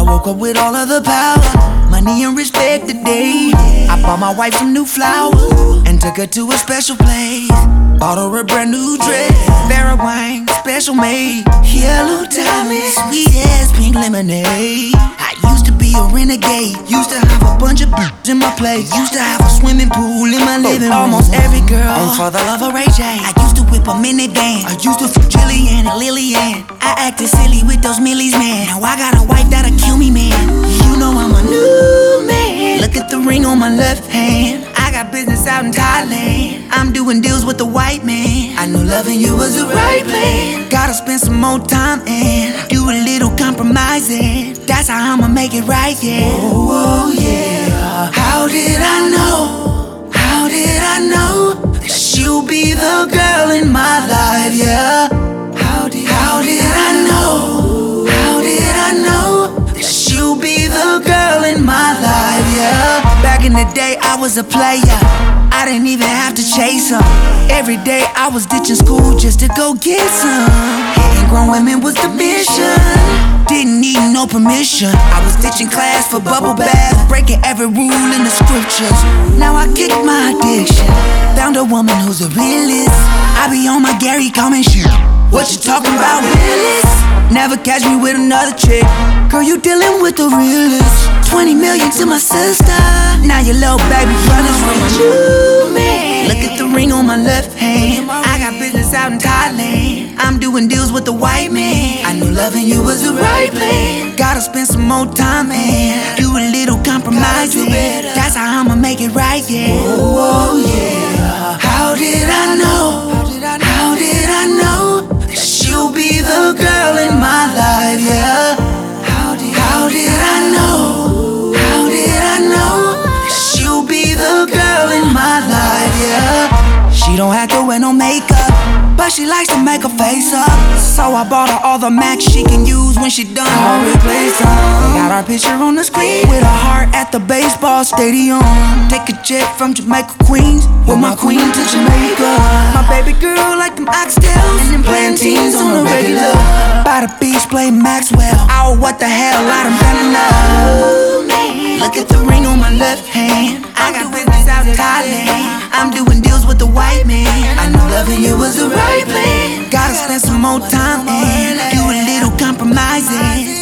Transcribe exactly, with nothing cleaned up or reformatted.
I woke up with all of the power, money and respect today. I bought my wife some new flowers and took her to a special place. Bought her a brand new dress, Vera Wang, special made. Yellow diamonds, sweet as pink lemonade. I used to be a renegade, used to have a bunch of bitches in my place. Used to have a swimming pool in my living room. Almost every girl on For the Love of Ray J. I used to whip a minivan, I used to f Jillian and Lillian. I acted silly with those millies, man. Now I got a wife that'll kill me, man. You know I'm a new man. Look at the ring on my left hand. I got business out in Thailand. I'm doing deals with the white man. I knew loving you was the right plan. Gotta spend some more time and do a little compromising. That's how I'ma make it right, yeah. Oh, oh yeah. How did I know? How did I know that she'll be the girl in my life, yeah? How did, how did I know? How did I know that she'll be the girl in my life, yeah? Back in the day, I was a player. I didn't even have to chase her. Every day I was ditching school just to go get some. Hitting grown women was the mission. Didn't need no permission. I was ditching class for bubble bath, breaking every rule in the scriptures. Now I kick my addiction. Found a woman who's a realist. I be on my Gary Coleman shit. What you talking about, realist? Never catch me with another chick. Girl, you dealing with the realist. Twenty million to my sister. Now your little baby brother's with you, man. Look at the ring on my left hand. I got business out in Thailand. I'm doing deals with the white man. I knew loving you was the right plan. Gotta spend some more time and do a little compromising. That's how I'ma make it right, yeah. Oh, oh yeah. How did I know? How did I know that she'll be the girl in my life, yeah? How did, how did I know? How did I know that she'll be the girl in my life, yeah? She don't have to wear no makeup, but she likes to make her face up. So I bought her all the Macs she can use when she done. I'll replace her. Got our picture on the screen with a heart at the baseball stadium. Take a jet from Jamaica, Queens, with my queen to Jamaica. My baby girl like them oxtails and them plantains on the regular. By the beach playing Maxwell. Oh, what the hell, I done fell in love. Look at the ring on my left hand. I got business out in Thailand. I'm doing deals with the white man. I knew loving you was the right plan. Gotta spend some more time and do a little compromising.